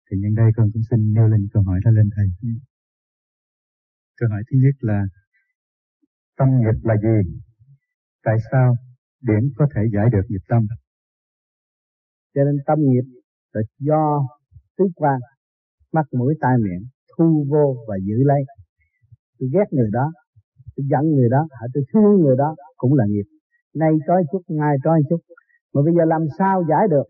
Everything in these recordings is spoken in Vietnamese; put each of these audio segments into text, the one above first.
Thì nhân đây con cũng xin nêu lên câu hỏi đó lên thầy. Câu hỏi thứ nhất là tâm nghiệp là gì? Tại sao điển có thể giải được nghiệp tâm? Cho nên tâm nghiệp là do tứ quan, mắt mũi tai miệng thu vô và giữ lấy. Tôi ghét người đó, tôi giận người đó, tôi thương người đó cũng là nghiệp. Nay trói chút, mai trói chút. Mà bây giờ làm sao giải được?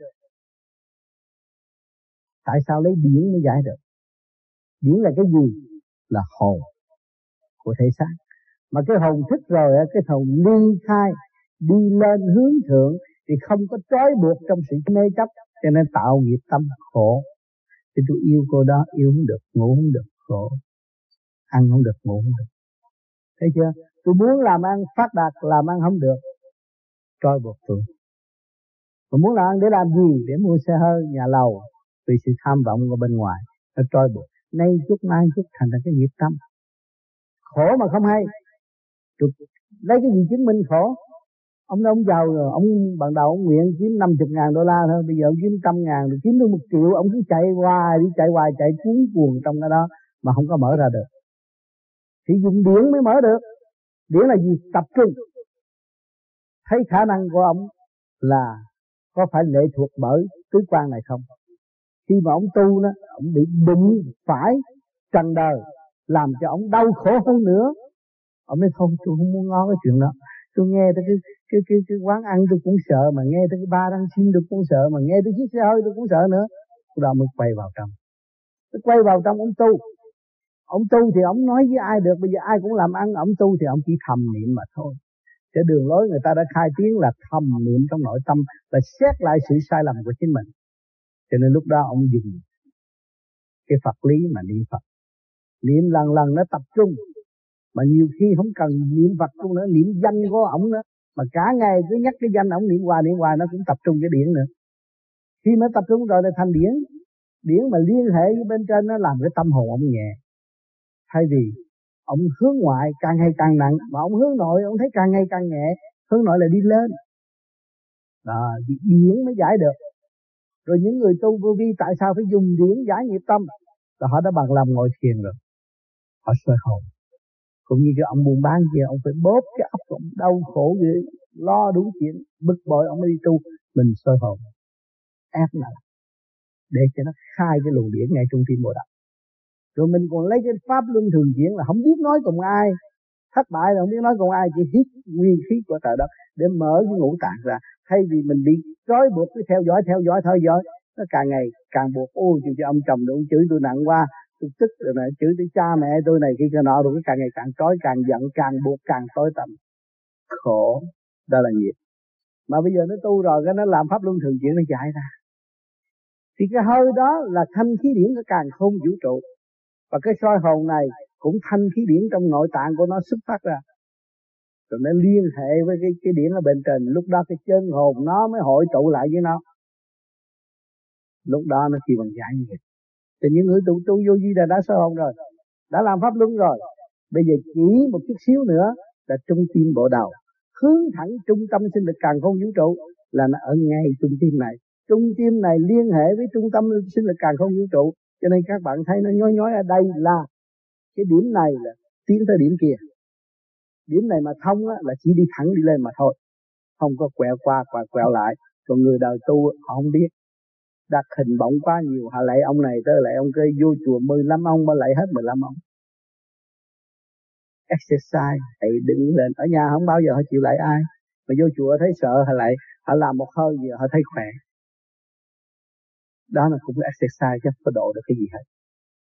Tại sao lấy điển mới giải được? Điển là cái gì? Là hồn của thể xác. Mà cái hồn thức rồi, cái hồn ly khai, đi lên hướng thượng thì không có trói buộc trong sự mê chấp, cho nên tạo nghiệp tâm khổ. Thì tôi yêu cô đó, yêu không được, ngủ không được, khổ. Ăn không được, ngủ không được. Thấy chưa? Tôi muốn làm ăn phát đạt, làm ăn không được, trói buộc tôi. Mà muốn làm ăn để làm gì? Để mua xe hơi, nhà lầu. Vì sự tham vọng ở bên ngoài, nó trói buộc. Nay chút, mai chút thành ra cái nghiệp tâm. Khổ mà không hay. Lấy cái gì chứng minh khổ? Ông giàu rồi, ông ban đầu ông nguyện kiếm $50,000 thôi, bây giờ ông kiếm 100.000, rồi kiếm được 1 triệu, ông cứ chạy hoài, chạy cuốn cuồng trong cái đó mà không có mở ra được. Thì dùng điển mới mở được. Điển là gì? Tập trung. Thấy khả năng của ông là có phải lệ thuộc bởi tứ quan này không? Khi mà ông tu đó, ông bị đụng phải trần đời, làm cho ông đau khổ hơn nữa. Ông nói thôi, tôi không muốn ngó cái chuyện đó. Tôi nghe tới cái quán ăn tôi cũng sợ, mà nghe tới cái ba đang xin tôi cũng sợ, mà nghe tới chiếc xe hơi tôi cũng sợ nữa. Đó mới quay vào trong. Quay vào trong ông tu. Ông tu thì ông nói với ai được? Bây giờ ai cũng làm ăn, ông tu thì ông chỉ thầm niệm mà thôi. Cái đường lối người ta đã khai tiếng là thầm niệm trong nội tâm, là xét lại sự sai lầm của chính mình. Cho nên lúc đó ông dùng cái Phật lý mà niệm Phật. Niệm lần nó tập trung. Mà nhiều khi không cần niệm Phật cũng nữa, niệm danh của ổng nữa. Mà cả ngày cứ nhắc cái danh ổng, niệm hoài nó cũng tập trung cái điển nữa. Khi mới tập trung rồi là thành điển. Điển mà liên hệ với bên trên nó làm cái tâm hồn ổng nhẹ. Thay vì ổng hướng ngoại càng ngày càng nặng, mà ổng hướng nội ổng thấy càng ngày càng nhẹ. Hướng nội là đi lên. Đó, điển mới giải được. Rồi những người tu vô vi tại sao phải dùng điển giải nghiệp tâm? Là họ đã bằng lòng ngồi thiền rồi. Họ soi hồn. Cũng như cái ông buôn bán kia, ông phải bóp cái óc ông đau khổ vậy, lo đủ chuyện, bực bội ông mới đi tu. Mình soi hồn, ép lại để cho nó khai cái luồng điển ngay trong tim bộ đạo. Rồi mình còn lấy cái pháp luân thường chuyển là không biết nói cùng ai, thất bại là không biết nói cùng ai, chỉ hít nguyên khí của trời đất để mở cái ngũ tạng ra. Thay vì mình bị trói buộc cứ theo dõi, nó càng ngày càng buộc. Ôi cho ông chồng ông chửi tôi nặng quá, tôi tức rồi này, chửi tới cha mẹ tôi này kia nọ, rồi càng ngày càng trói, càng giận, càng buộc, càng tối tăm, khổ. Đó là nghiệp. Mà bây giờ nó tu rồi, cái nó làm pháp luân thường chuyển, nó giải ra. Thì cái hơi đó là thanh khí điển của càn khôn vũ trụ. Và cái soi hồn này cũng thanh khí điển trong nội tạng của nó xuất phát ra. Rồi nó liên hệ với cái điển ở bên trên. Lúc đó cái chân hồn nó mới hội tụ lại với nó. Lúc đó nó chỉ bằng giải như vậy. Thì những người tu vô vi đã soi hồn rồi, đã làm pháp luân rồi. Bây giờ chỉ một chút xíu nữa là trung tim bộ đầu, hướng thẳng trung tâm sinh lực càn khôn vũ trụ, là nó ở ngay trung tim này. Trung tim này liên hệ với trung tâm sinh lực càn khôn vũ trụ. Cho nên các bạn thấy nó nhói ở đây là cái điểm này là tiến tới điểm kia. Điểm này mà thông á, là chỉ đi thẳng đi lên mà thôi, không có quẹo qua quẹo lại. Còn người đời tu họ không biết, đặt hình bóng quá nhiều, họ lạy ông này tới lạy ông kia, vô chùa 15 ông mà lạy hết 15 ông. Exercise, hãy đứng lên. Ở nhà không bao giờ họ chịu lạy ai, mà vô chùa thấy sợ họ lạy, họ làm một hơi gì họ thấy khỏe. Đó là cũng exercise chứ không có độ được cái gì hết.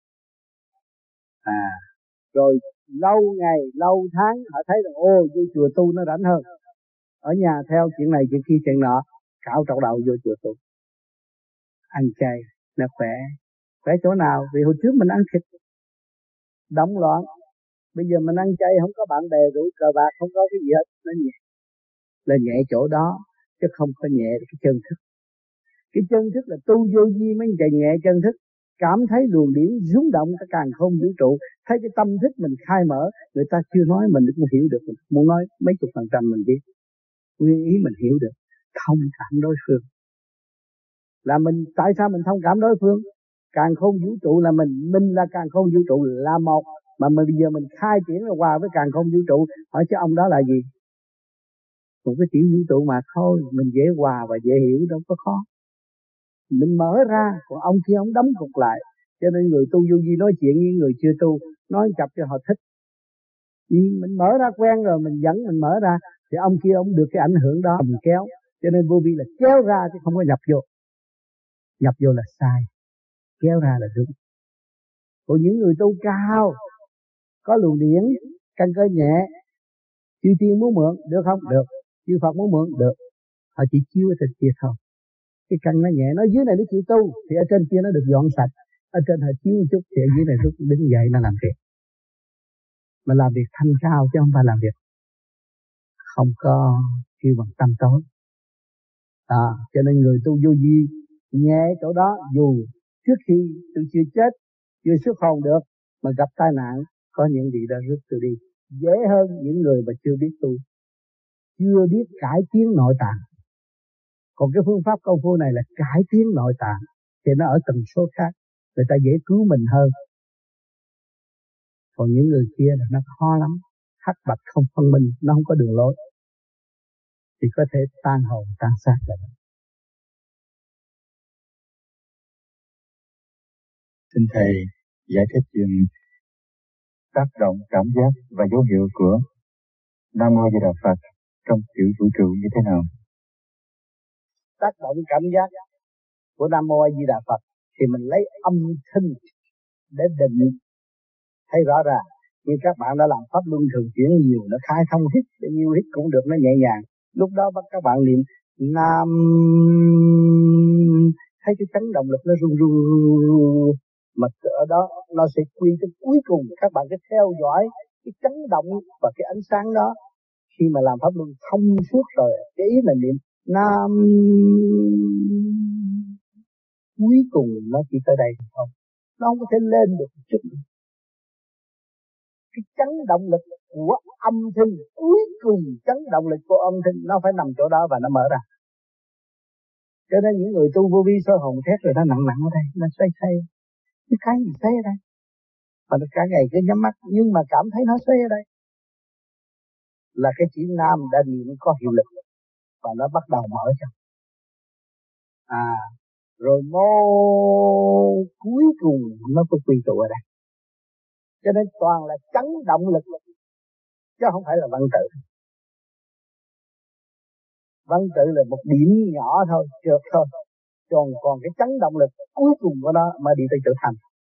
Rồi lâu ngày, lâu tháng họ thấy rằng ô vô chùa tu nó rảnh hơn. Ở nhà theo chuyện này chuyện kia chuyện nọ, cạo trọc đầu vô chùa tu. Ăn chay nó khỏe. Khỏe chỗ nào? Vì hồi trước mình ăn thịt động loạn. Bây giờ mình ăn chay không có bạn bè rủ cờ bạc, không có cái gì hết, nó nhẹ. Là nhẹ chỗ đó, chứ không có nhẹ cái chân thức. Cái chân thức là tu vô vi mới nhẹ chân thức. Cảm thấy luồng điển rung động cả càn khôn vũ trụ, thấy cái tâm thức mình khai mở, người ta chưa nói mình cũng hiểu được, muốn nói mấy chục % mình biết, nguyên ý mình hiểu được, thông cảm đối phương. Là mình tại sao mình thông cảm đối phương? Càn khôn vũ trụ là mình là càn khôn vũ trụ là một, mà bây giờ mình khai triển ra hòa với càn khôn vũ trụ. Hỏi chứ ông đó là gì? Một cái tiểu vũ trụ mà thôi, mình dễ hòa và dễ hiểu, đâu có khó. Mình mở ra, còn ông kia ông đóng cục lại. Cho nên người tu vô vi nói chuyện với người chưa tu, nói chập cho họ thích. Vì mình mở ra quen rồi, mình dẫn mình mở ra, thì ông kia ông được cái ảnh hưởng đó mình kéo. Cho nên vô vi là kéo ra chứ không có nhập vô. Nhập vô là sai, kéo ra là đúng. Còn những người tu cao, có luồng điển, căn cơ nhẹ, chư tiên muốn mượn, được không? Được. Chư Phật muốn mượn, được. Họ chỉ chiếu ở trên kia thôi. Cái căn nó nhẹ, nó dưới này nó chịu tu, thì ở trên kia nó được dọn sạch. Ở trên họ chiếu một chút, thì ở dưới này nó đứng dậy nó làm việc. Mà làm việc thanh cao chứ không phải làm việc không có kêu bằng tâm tối. Cho nên người tu vô vi nhẹ chỗ đó, dù trước khi tôi chưa chết, chưa xuất hồn được, mà gặp tai nạn, có những vị đã rút tôi đi. Dễ hơn những người mà chưa biết tu, chưa biết cải tiến nội tạng. Còn cái phương pháp công phu này là cải tiến nội tạng, thì nó ở tần số khác, người ta dễ cứu mình hơn. Còn những người kia là nó khó lắm, hắc bạch không phân minh, nó không có đường lối, thì có thể tan hồn tan xác lại. Xin thầy giải thích chuyện tác động cảm giác và dấu hiệu của Nam Mô Di Đà Phật trong tiểu vũ trụ như thế nào? Tác động cảm giác của Nam Mô A Di Đà Phật thì mình lấy âm thanh để định, thấy rõ ràng. Như các bạn đã làm pháp luân thường chuyển nhiều, nó khai thông hít, nhiều hít cũng được, nó nhẹ nhàng. Lúc đó bắt các bạn niệm Nam, thấy cái chấn động lực nó rung rung, mà ở đó nó sẽ quy tới cuối cùng. Các bạn cứ theo dõi cái chấn động và cái ánh sáng đó. Khi mà làm pháp luân thông suốt rồi, cái ý là niệm Nam, cuối cùng nó chỉ tới đây thôi, nó không có thể lên được một chút nữa. Cái chấn động lực của âm thanh, cuối cùng chấn động lực của âm thanh nó phải nằm chỗ đó và nó mở ra. Cho nên những người tu vô vi soi hồn thét rồi nó nặng nặng ở đây, nó xoay xoay. Cái gì xoay ở đây? Mà cả ngày cứ nhắm mắt nhưng mà cảm thấy nó xoay ở đây. Là cái chữ Nam đã niệm có hiệu lực và nó bắt đầu mở ra. Rồi mô cuối cùng nó có quy tụ ở đây. Cho nên toàn là chấn động lực chứ không phải là văn tự. Văn tự là một điểm nhỏ thôi, trượt thôi. Còn cái chấn động lực cuối cùng của nó mà đi tới trở thành.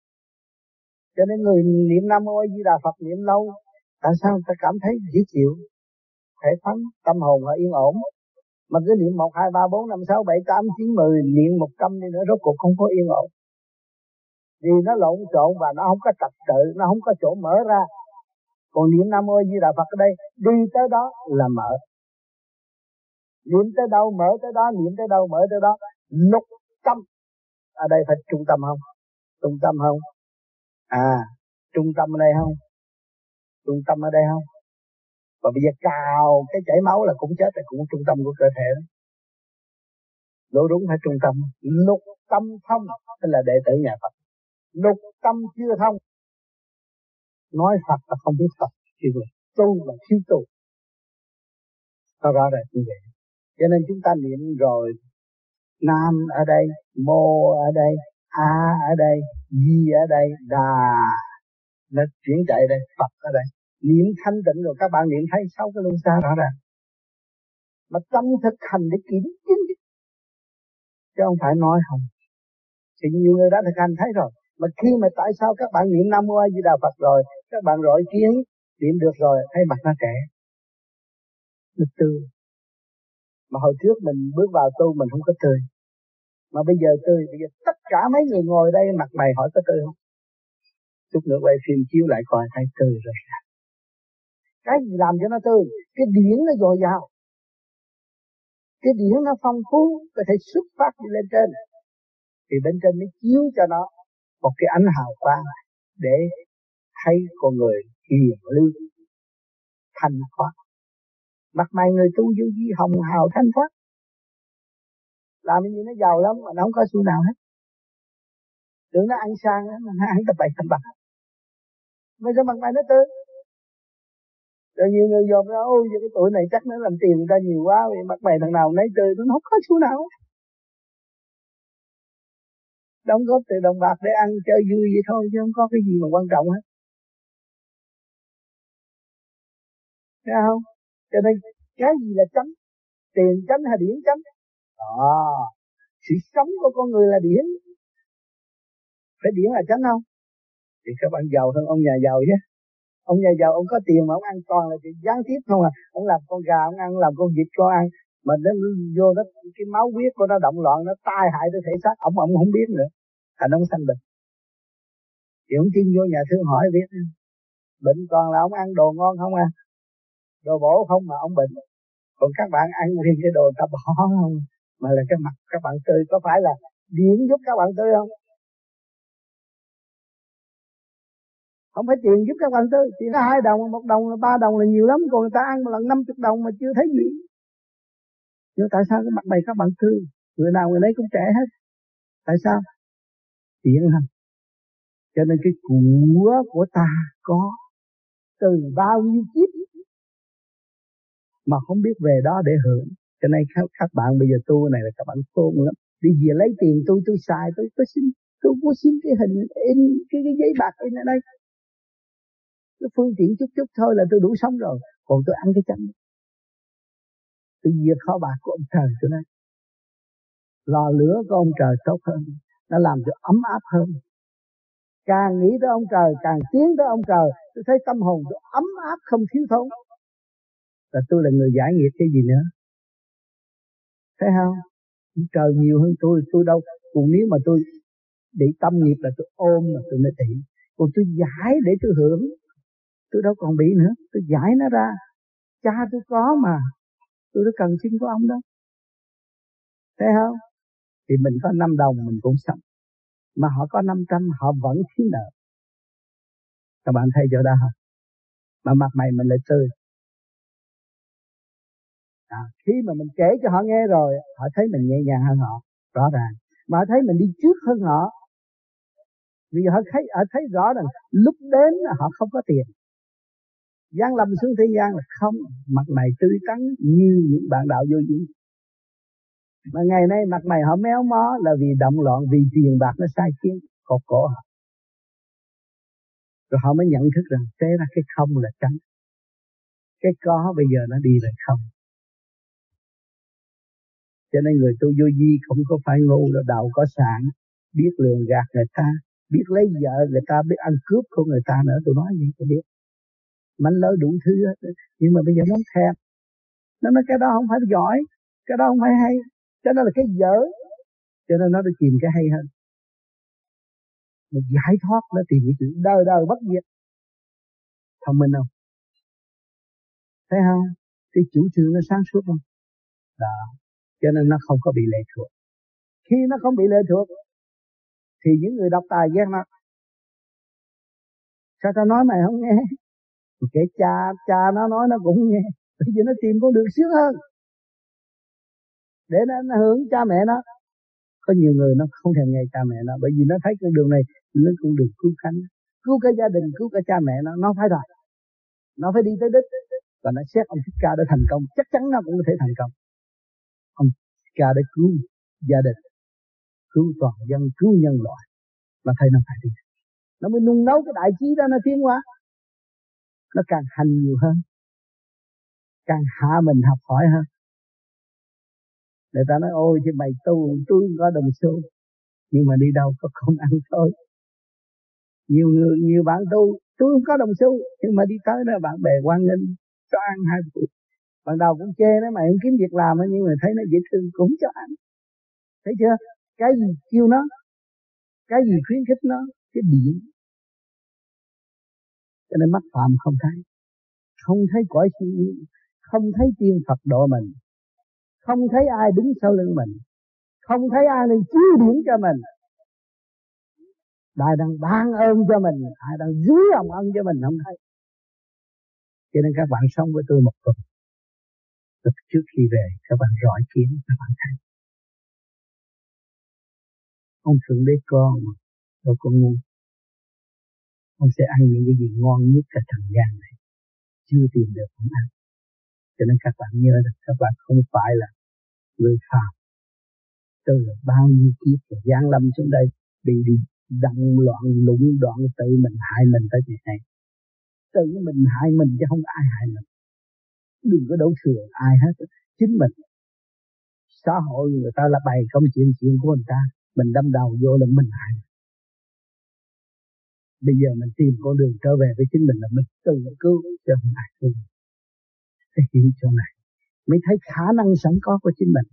Cho nên người niệm Nam Mô A Di Đà Phật niệm lâu, tại sao ta cảm thấy dễ chịu, thể phấn, tâm hồn là yên ổn. Mà cứ niệm 1, 2, 3, 4, 5, 6, 7, 8, 9, 10, niệm 100 đi nữa rốt cuộc không có yên ổn. Vì nó lộn xộn và nó không có trật tự, nó không có chỗ mở ra. Còn niệm Nam Mô A Di Đà Phật ở đây, đi tới đó là mở. Niệm tới đâu mở tới đó, niệm tới đâu mở tới đó. Lục tâm. Ở đây phải trung tâm không? Trung tâm không? Trung tâm ở đây không? Trung tâm ở đây không? Và bây giờ cào cái chảy máu là cũng chết, là cũng trung tâm của cơ thể đó. Đúng đúng phải trung tâm. Lục tâm thông tức là đệ tử nhà Phật. Lục tâm chưa thông, nói Phật là không biết Phật, chứ tu là thiếu tu. Nó rõ ràng như vậy. Cho nên chúng ta niệm rồi, Nam ở đây, Mô ở đây, A ở đây, Di ở đây, Đà nó chuyển chạy đây, Phật ở đây. Niệm thanh tịnh rồi các bạn niệm thấy sau cái luân xa rõ ràng. Mà tâm thực hành để kiểm chứng, chứ không phải nói không. Thì nhiều người đã thực hành thấy rồi. Mà khi mà tại sao các bạn niệm Nam Mô A Di Đà Phật rồi, các bạn rọi kiến niệm được rồi, thấy mặt nó trẻ, nó tươi. Mà hồi trước mình bước vào tu mình không có tươi, mà bây giờ tươi. Bây giờ tất cả mấy người ngồi đây mặt mày hỏi có tươi không? Chút nữa quay phim chiếu lại coi thấy tươi rồi. Cái gì làm cho nó tươi? Cái điển nó dồi dào, cái điển nó phong phú, có thể xuất phát đi lên trên, thì bên trên mới chiếu cho nó một cái ánh hào quang để thấy con người hiền lương thanh thoát. Mặt mày người tu vô vi hồng hào thanh thoát, làm gì nó giàu lắm mà nó không có xu nào hết. tưởng nó ăn sang nó ăn tập bậy tập bạc. Mà sao mặt mày nó tươi? Rồi nhiều người dòm ra, ôi cái tuổi này chắc nó làm tiền người ta nhiều quá, vì mặt mày thằng nào nấy tươi, nó không có số nào. Đóng góp từ đồng bạc để ăn chơi vui vậy thôi, chứ không có cái gì mà quan trọng hết. Thấy không? Cho nên cái gì là chánh? Tiền chánh hay điển chánh? Sự sống của con người là điển. Phải điển là chánh không? Thì các bạn giàu hơn ông nhà giàu chứ. Ông nhà giàu ông có tiền mà ông ăn toàn là chuyện gián tiếp không à. Ông làm con gà ông ăn, làm con vịt con ăn, mà nó vô nó cái máu huyết của nó động loạn, nó tai hại tới thể xác ông không biết nữa. Thành ông sanh bệnh. Thì ông tin vô nhà thương hỏi biết, bệnh còn là ông ăn đồ ngon không à, đồ bổ không mà ông bệnh. Còn các bạn ăn thì cái đồ ta bỏ không, mà là cái mặt các bạn tươi. Có phải là điển giúp các bạn tươi không? Không phải tiền giúp các bạn tươi. Chỉ có 2 đồng, 1 đồng, 3 đồng là nhiều lắm. Còn người ta ăn một lần 50 đồng mà chưa thấy gì. Nhưng tại sao cái mặt mày các bạn tươi? Người nào người nấy cũng trẻ hết. Tại sao? Tiền không? Cho nên cái của ta có từ bao nhiêu kiếp mà không biết về đó để hưởng. Cho nên các bạn bây giờ tu này là các bạn khôn lắm. Đi về lấy tiền tôi xài, tôi có xin cái hình in cái giấy bạc in ở đây. Cái phương tiện chút thôi là tôi đủ sống rồi. Còn tôi ăn cái chánh. Tôi diệt kho bạc của ông trời tôi nói. Lò lửa của ông trời tốt hơn. Nó làm cho ấm áp hơn. Càng nghĩ tới ông trời, càng tiến tới ông trời, tôi thấy tâm hồn tôi ấm áp không thiếu thốn. Là tôi là người giải nghiệp cái gì nữa. Thấy không? Trời nhiều hơn tôi đâu. Còn nếu mà tôi bị tâm nghiệp là tôi ôm là tôi mới bị. Còn tôi giải để tôi hưởng, tôi đâu còn bị nữa. Tôi giải nó ra. Cha tôi có mà, tôi đâu cần xin của ông đâu. Thấy không? Thì mình có 5 đồng mình cũng sống, mà họ có 500 họ vẫn thiếu nợ. Các bạn thấy chỗ đó hả? Mà mặt mày mình lại tươi. Khi mà mình kể cho họ nghe rồi, họ thấy mình nhẹ nhàng hơn họ, rõ ràng. Mà họ thấy mình đi trước hơn họ. Vì họ thấy rõ rằng lúc đến họ không có tiền. Giáng lâm xuống thế gian là không, mặt mày tươi tắn như những bạn đạo vô duyên. Mà ngày nay mặt mày họ méo mó là vì động loạn, vì tiền bạc nó sai khiến cột cổ họ. Rồi họ mới nhận thức rằng thế ra cái không là chánh. Cái có bây giờ nó đi về không. Cho nên người tu vô vi không có phải ngu đâu, đầu có sạn, biết lường gạt người ta, biết lấy vợ người ta, biết ăn cướp của người ta nữa. Tôi nói gì tôi biết. Mánh lới đủ thứ hết. Nhưng mà bây giờ nó thèm. Nó nói cái đó không phải giỏi, cái đó không phải hay, cái đó là cái dở. Cho nên nó đi tìm cái hay hơn. Một giải thoát nó tìm cái chữ đời đời bất diệt. Thông minh không? Thấy không? Cái chủ trương nó sáng suốt không? Đó. Cho nên nó không có bị lệ thuộc. Khi nó không bị lệ thuộc thì những người độc tài ghen nó. Sao tao nói mày không nghe? Kể cha nó nói nó cũng nghe. Bây giờ nó tìm con đường sướng hơn để nó hưởng cha mẹ nó. Có nhiều người nó không thèm nghe cha mẹ nó, bởi vì nó thấy con đường này nó con đường cứu cánh, cứu cả gia đình, cứu cả cha mẹ nó phải rồi. Nó phải đi tới đích. Và nó xét ông Thích Ca để thành công, chắc chắn nó cũng có thể thành công. Ông Thích Ca để cứu gia đình, cứu toàn dân, cứu nhân loại, là thấy nó phải đi. Nó mới nung nấu cái đại trí đó, nó tiến hóa. Nó càng hành nhiều hơn, càng hạ mình học hỏi hơn. Người ta nói ôi chứ mày tu, tôi không có đồng xu. Nhưng mà đi đâu có không ăn thôi. Nhiều bạn tu, tôi không có đồng xu, nhưng mà đi tới đó bạn bè hoan nghênh cho ăn 2 bữa. Ban đầu cũng chê nó, mày không kiếm việc làm, nhưng mà thấy nó dễ thương cũng cho ăn. Thấy chưa? Cái gì kêu nó, cái gì khuyến khích nó, cái điện. Cho nên mắt phàm không thấy cõi siêu nhiên, không thấy tiên Phật độ mình, không thấy ai đứng sau lưng mình, không thấy ai nên chiếu điển cho mình. Ai đang ban ơn cho mình, ai đang dưới lòng ân cho mình không thấy. Cho nên các bạn sống với tôi một tuần, trước khi về các bạn rọi kiến, các bạn thấy ông Thượng Đế con Rồi con ngu, ông sẽ ăn những cái gì ngon nhất cả trần gian này, chưa tìm được ông ăn. Cho nên các bạn nhớ rằng các bạn không phải là người phàm. Từ bao nhiêu kiếp rồi giáng lâm xuống đây bị động loạn lũng đoạn tự mình hại mình tới ngày này. Tự mình hại mình chứ không ai hại mình. Đừng có đổ thừa ai hết, chính mình. Xã hội người ta là bày công chuyện của người ta, mình đâm đầu vô là mình hại. Bây giờ mình tìm con đường trở về với chính mình là mình tự cứu cho không ai cứu. Phải hiểu chỗ này mới thấy khả năng sẵn có của chính mình,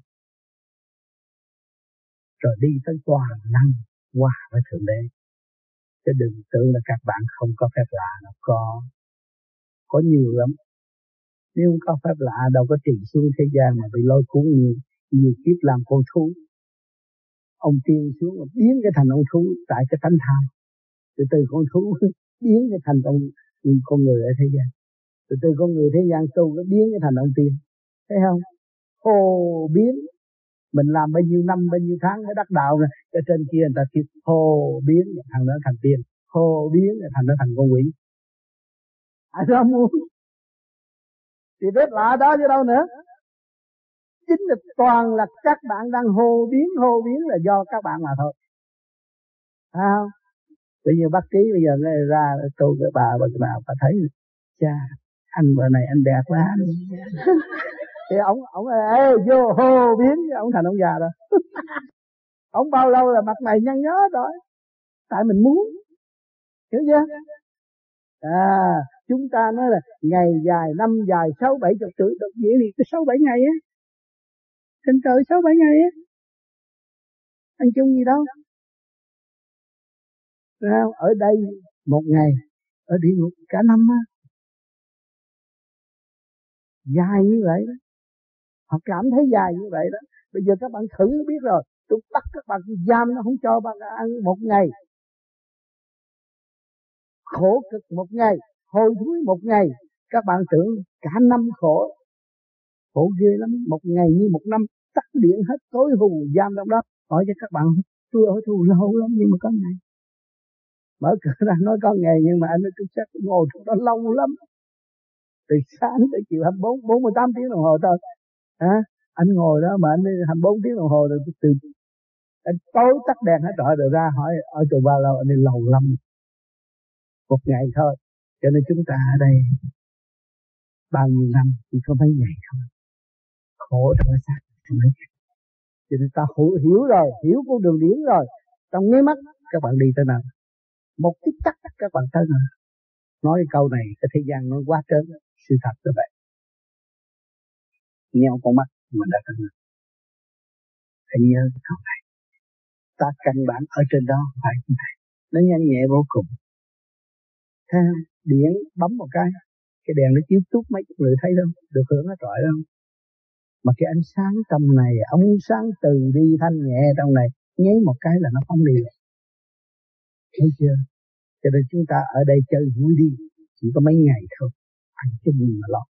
rồi đi tới toàn năng hòa với Thượng Đế. Chứ đừng tưởng là các bạn không có phép lạ, nó có nhiều lắm. Nếu không có phép lạ đâu có trị xuống thế gian mà bị lôi cuốn nhiều kiếp làm con thú. Ông tiên xuống biến cái thành ông thú tại cái tánh tham, từ con thú biến cái thành con người ở thế gian, từ con người thế gian tu nó biến cái thành ông tiên, thấy không? Hồ biến. Mình làm bao nhiêu năm bao nhiêu tháng mới đắc đạo rồi, ở trên kia người ta kêu hồ biến, thằng đó thành tiên, hồ biến thành nó thành con quỷ. Ai đó muốn thì biết lạ đó chứ đâu nữa. Chính là toàn là các bạn đang hồ biến là do các bạn mà thôi. Không? Bây giờ bác Trí bây giờ ra tôi cái bà bà thấy cha anh bữa này anh đẹp quá thì ông ê vô hồ biến, ông thành ông già rồi. Ông bao lâu là mặt mày nhăn nhó rồi, tại mình muốn, hiểu chưa? Chúng ta nói là ngày dài năm dài 60-70 tuổi được gì thì cái 6-7 ngày á, trên trời 6-7 ngày á, ăn chung gì đâu. Ở đây một ngày, ở địa ngục cả năm á, dài như vậy đó. Họ cảm thấy dài như vậy đó. Bây giờ các bạn thử biết rồi, tôi bắt các bạn giam nó không cho bạn ăn một ngày, khổ cực một ngày, hôi thối một ngày, các bạn tưởng cả năm khổ ghê lắm. Một ngày như một năm, tắt điện hết, tối hù giam trong đó. Hỏi cho các bạn, tôi ở tù lâu lắm nhưng mà có ngày mở cửa ra nói có ngày, nhưng mà anh nói tôi chắc ngồi trong đó lâu lắm, từ sáng tới chiều 48 tiếng đồng hồ thôi. Anh ngồi đó mà anh 24 tiếng đồng hồ rồi, từ anh tối tắt đèn hết trọi rồi ra hỏi ở tù bao lâu, anh đi lâu lắm, một ngày thôi. Cho nên chúng ta ở đây bao nhiêu năm chỉ có mấy ngày thôi, khổ trong cái xác mấy ngày. Cho nên ta hiểu rồi, hiểu con đường điển rồi, trong nháy mắt các bạn đi tới nào, một tích tắc các bạn tới nào. Nói câu này cái thế gian nó quá trớn, sự thật như vậy. Nheo con mắt mà đã tới nào. Hãy nhớ cái câu này, ta căn bản ở trên đó phải như vậy, nó nhanh nhẹ vô cùng. Thấy không? Điện bấm một cái đèn nó chiếu tút mấy chục người thấy đâu, được hưởng nó trọi đâu. Mà cái ánh sáng trong này, ông sáng từ đi thanh nhẹ trong này, nháy một cái là nó không đi được. Thấy chưa? Cho nên chúng ta ở đây chơi vui đi, chỉ có mấy ngày thôi, ăn chung mà lo.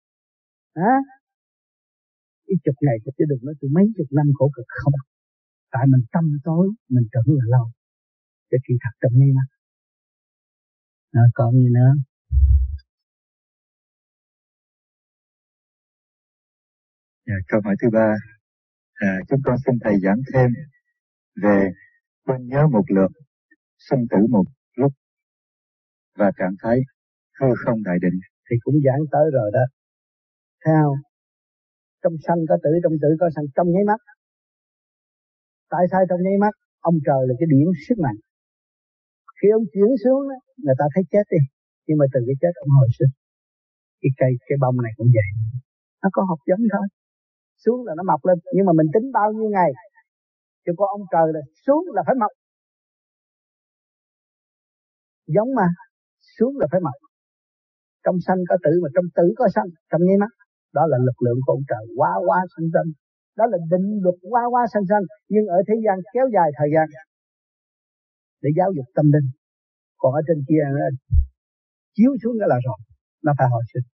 Cái chục ngày chứ đừng nói từ mấy chục năm khổ cực không. Tại mình tâm tối, mình tưởng là lâu, cái kỳ thật trong ngay mắt. Còn gì nữa? Câu hỏi thứ 3, chúng con xin thầy giảng thêm về quên nhớ một lượt, sinh tử một lúc và trạng thái hư không đại định. Thì cũng giảng tới rồi đó. Thấy không? Trong sanh có tử, trong tử có sanh, trong nháy mắt. Tại sao trong nháy mắt? Ông trời là cái điển sức mạnh. Khi ông chuyển xuống đó, người ta thấy chết đi, nhưng mà từ cái chết ông hồi sinh. Cái bông này cũng vậy, nó có hạt giống thôi, xuống là nó mọc lên. Nhưng mà mình tính bao nhiêu ngày, chứ có ông trời là xuống là phải mọc, giống mà xuống là phải mọc. Trong sanh có tử mà trong tử có sanh, trong nháy mắt. Đó là lực lượng của ông trời quá sanh sanh. Đó là định luật quá sanh sanh. Nhưng ở thế gian kéo dài thời gian để giáo dục tâm linh. Còn ở trên kia nó chiếu xuống cái là rồi, nó phải hồi sinh.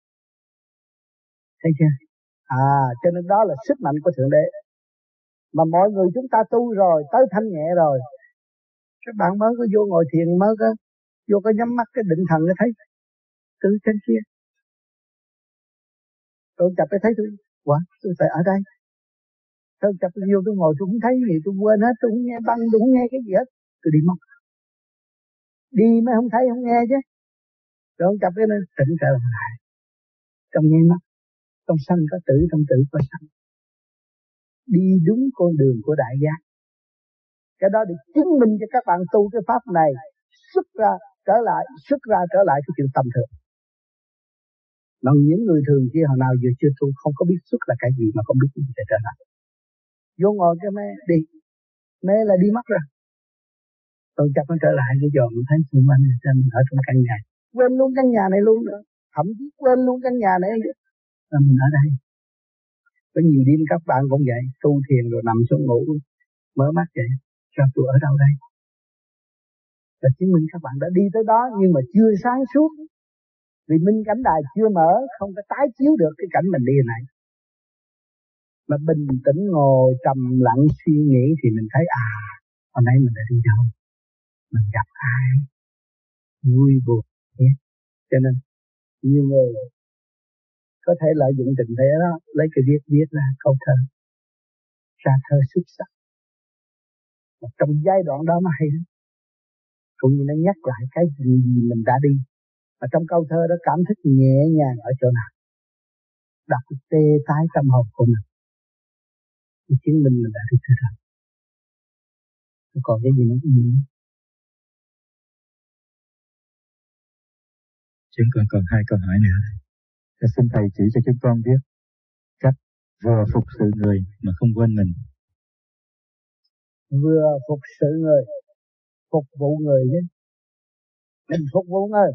Thấy chưa? Cho nên đó là sức mạnh của Thượng Đế. Mà mọi người chúng ta tu rồi, tới thanh nhẹ rồi, Các bạn mới có vô ngồi thiền, mới có vô có nhắm mắt cái định thần nó thấy từ trên kia. Tôi chập cái thấy tôi, quả tôi phải ở đây. Tôi chập vô tôi ngồi tôi không thấy gì, tôi quên hết, tôi không nghe băng, tôi không nghe cái gì hết. Tôi đi mất. Đi mới không thấy không nghe chứ. Rồi ông chập cái nó tỉnh trở lại. Trong nghe mắt, trong sanh có tử, trong tử có sanh. Đi đúng con đường của đại giác. Cái đó để chứng minh cho các bạn tu cái pháp này xuất ra trở lại cái chuyện tâm thường. Mà những người thường kia hồi nào vừa chưa tu không có biết xuất là cái gì mà không biết gì để trở lại. Vô ngồi cái mê đi, mê là đi mất rồi. Tôi chắc nó trở lại cái giờ mình thấy xung quanh ở trong căn nhà, quên luôn căn nhà này luôn nữa, thậm chí quên luôn căn nhà này là mình ở đây. Có nhiều đêm các bạn cũng vậy, tu thiền rồi nằm xuống ngủ, mở mắt vậy, sao tôi ở đâu đây? Và chứng minh các bạn đã đi tới đó nhưng mà chưa sáng suốt. Vì minh cảnh đài chưa mở, không có tái chiếu được cái cảnh mình đi này. Mà bình tĩnh ngồi trầm lặng suy nghĩ thì mình thấy hôm nay mình đã đi đâu, mình gặp ai, vui buồn. Cho nên nhiều người có thể lợi dụng tình thế đó, lấy cái viết ra câu thơ, ra thơ xuất sắc. Trong giai đoạn đó mà hay, cũng như nó nhắc lại cái gì mình đã đi. Và trong câu thơ đó cảm thức nhẹ nhàng ở chỗ nào, đọc tê tái tâm hồn của mình, thì chứng minh mình đã đi tới rồi. Còn cái gì nữa? Chúng con còn 2 câu hỏi nữa. Xin thầy chỉ cho chúng con biết cách vừa phục sự người mà không quên mình. Vừa phục sự người, phục vụ người chứ. Mình phục vụ người.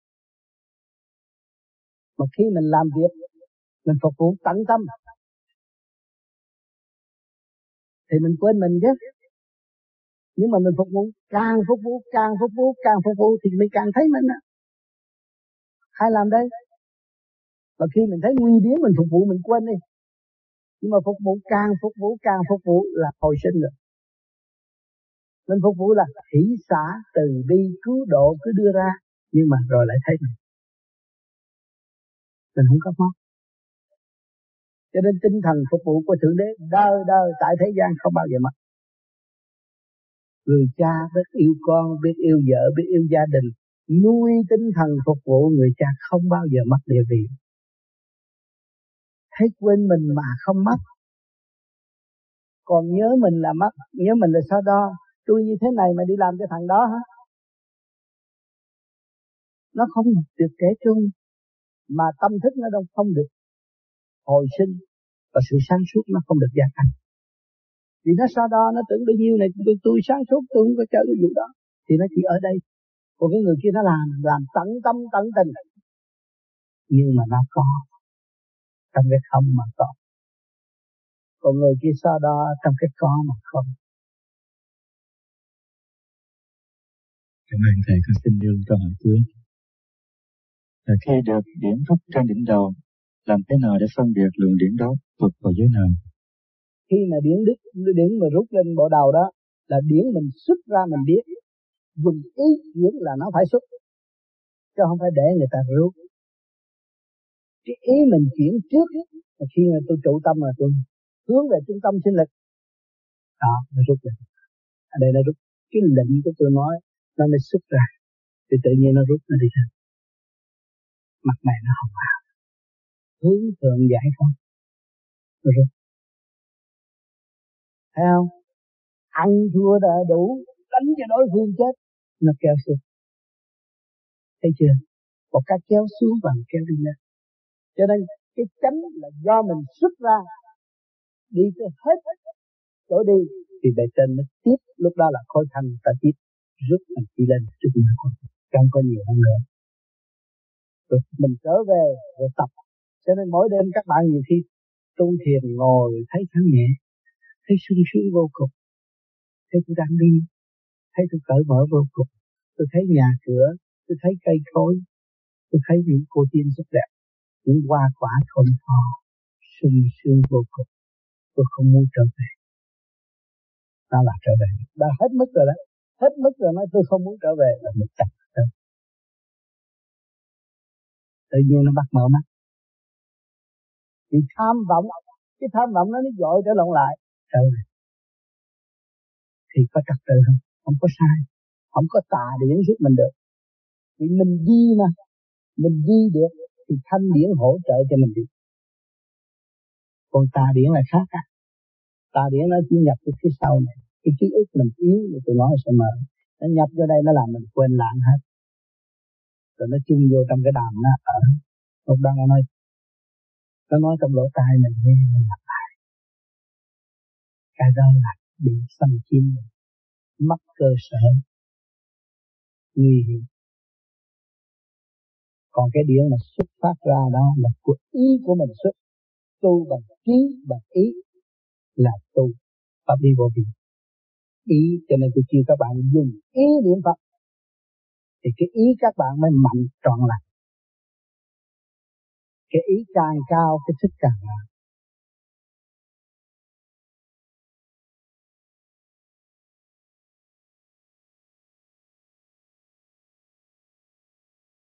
Mà khi mình làm việc, mình phục vụ tận tâm, thì mình quên mình chứ. Nhưng mà mình phục vụ, càng phục vụ thì mình càng thấy mình á. Ai làm đây? Và khi mình thấy nguy biến mình phục vụ mình quên đi. Nhưng mà phục vụ càng phục vụ là hồi sinh rồi. Mình phục vụ là hỷ xả, từ bi, cứu độ cứ đưa ra, nhưng mà rồi lại thấy mình không có mất. Cho nên tinh thần phục vụ của Thượng Đế đời đời tại thế gian không bao giờ mất. Người cha biết yêu con, biết yêu vợ, biết yêu gia đình, nuôi tinh thần phục vụ người cha không bao giờ mất địa vị. Thấy quên mình mà không mất. Còn nhớ mình là mất, nhớ mình là sao đo. Tôi như thế này mà đi làm cho thằng đó hả? Nó không được kể chung, mà tâm thức nó đâu không được hồi sinh, và sự sáng suốt nó không được gia tăng. Vì nó so đo, nó tưởng bao nhiêu này tôi sáng suốt, tôi không có chơi cái vụ đó, thì nó chỉ ở đây. Còn cái người kia nó làm tận tâm tận tình, nhưng mà nó có trong cái không mà có. Còn người kia so đo trong cái có mà không. Cảm ơn thầy. Con xin nêu câu hỏi cuối. Khi được điển rút trên đỉnh đầu, làm thế nào để phân biệt luồng điển đó thuộc vào giới nào? Khi mà điển mà rút lên bộ đầu đó, là điển mình xuất ra mình biết, dùng ý chuyển là nó phải xuất, chứ không phải để người ta rút. Cái ý mình chuyển trước, và khi mà tôi trụ tâm là tôi hướng về trung tâm sinh lực, đó nó rút lên. Ở đây nó rút, cái lệnh của tôi nói nó mới xuất ra, thì tự nhiên nó rút nó đi ra. Mặt mày nó hồng hào, hướng thượng giải thoát, nó rút. Thấy không? Ăn thua đã đủ, đánh cho đối phương chết, nó kéo xuống. Thấy chưa? Một cái kéo xuống và kéo đi lên. Cho nên cái chánh là do mình xuất ra, đi tới hết chỗ đi, thì bề trên nó tiếp, lúc đó là khối thanh ta tiếp, rút mình đi lên chút nữa thôi, không có nhiều hơn nữa. Rồi mình trở về rồi tập. Cho nên mỗi đêm các bạn nhiều khi tu thiền ngồi thấy thanh nhẹ, thấy sung sướng vô cùng, thấy tôi đang đi, thấy tôi cởi mở vô cùng, tôi thấy nhà cửa, tôi thấy cây cối, tôi thấy những cô tiên rất đẹp, những hoa quả thơm tho, sung sướng vô cùng. Tôi không muốn trở về. Đó là trở về, đã hết mức rồi đó. hết mức rồi nói tôi không muốn trở về là một chặt. Tự nhiên nó bắt mở mắt. Vì tham vọng, cái tham vọng nó dội trở lộn lại. Trời ơi, thì có trật tự không? Không có sai. Không có tà điển giúp mình được. Vì mình đi mà, mình đi được thì thanh điển hỗ trợ cho mình đi. Còn tà điển là khác á. Tà điển nó chỉ nhập từ phía sau này. Cái ký ức mình yếu thì tôi nói sẽ mở. Nó nhập vô đây nó làm mình quên lãng hết. Rồi nó chung vô trong cái đàm nó ở. Lúc đó nó nói trong lỗ tai mình nghe mình lặp lại. Cái đó là bị xâm chiếm, mất cơ sở, nguy hiểm. Còn cái điển mà xuất phát ra đó là của ý của mình xuất. Tu bằng trí, bằng ý là tu. Pháp đi vô vi. Ý cho nên tôi kêu các bạn dùng ý niệm Phật. Thì cái ý các bạn mới mạnh trọn lành. Cái ý càng cao, cái thức càng mạnh.